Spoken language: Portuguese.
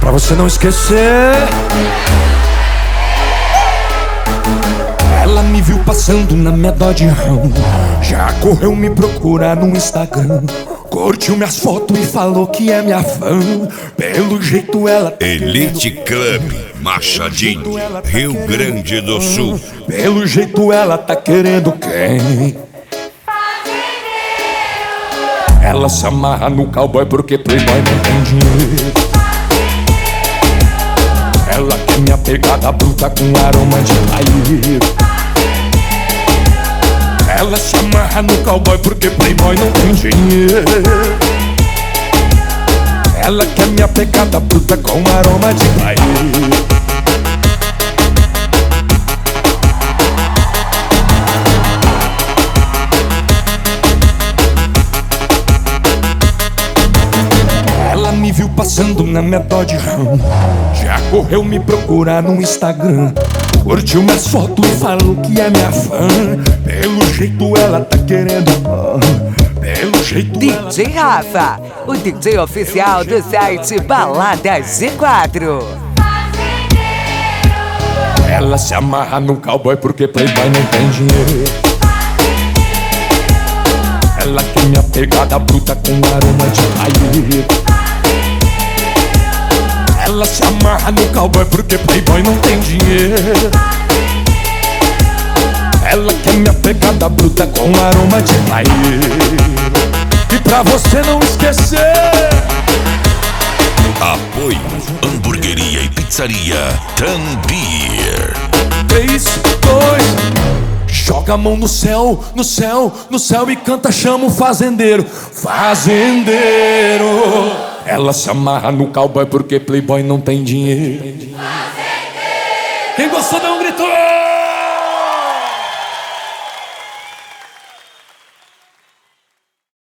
Pra você não esquecer. Ela me viu passando na minha Dodge Ram, já correu me procurar no Instagram, curtiu minhas fotos e falou que é minha fã. Pelo jeito ela tá Elite Club Machadinho, Rio Grande do Sul. Pelo jeito ela tá querendo quem? Ela se amarra no cowboy porque playboy não tem dinheiro. Ela quer minha pegada bruta com aroma de paieiro. Ela se amarra no cowboy porque playboy não tem dinheiro. Ela quer minha pegada bruta com aroma de paieiro. Ela me viu passando na minha Dodge Ram, já correu me procurar no Instagram, curtiu minhas fotos e falou que é minha fã. Pelo jeito ela tá querendo, pelo jeito DJ Rafa, o DJ oficial do site Baladas G4. Ela se amarra no cowboy porque playboy não tem dinheiro. Ela quer minha pegada bruta com aroma de paieiro. Ela se amarra no cowboy porque playboy não tem dinheiro. Ela quer minha pegada bruta com aroma de paieiro. E pra você não esquecer, Apoio Hamburgueria e Pizzaria Tanbeer. 3, 2, joga a mão no céu, no céu, no céu e canta, chama o fazendeiro. Fazendeiro. Ela se amarra no cowboy porque playboy não tem dinheiro. Fazendeiro. Quem gostou dá um grito.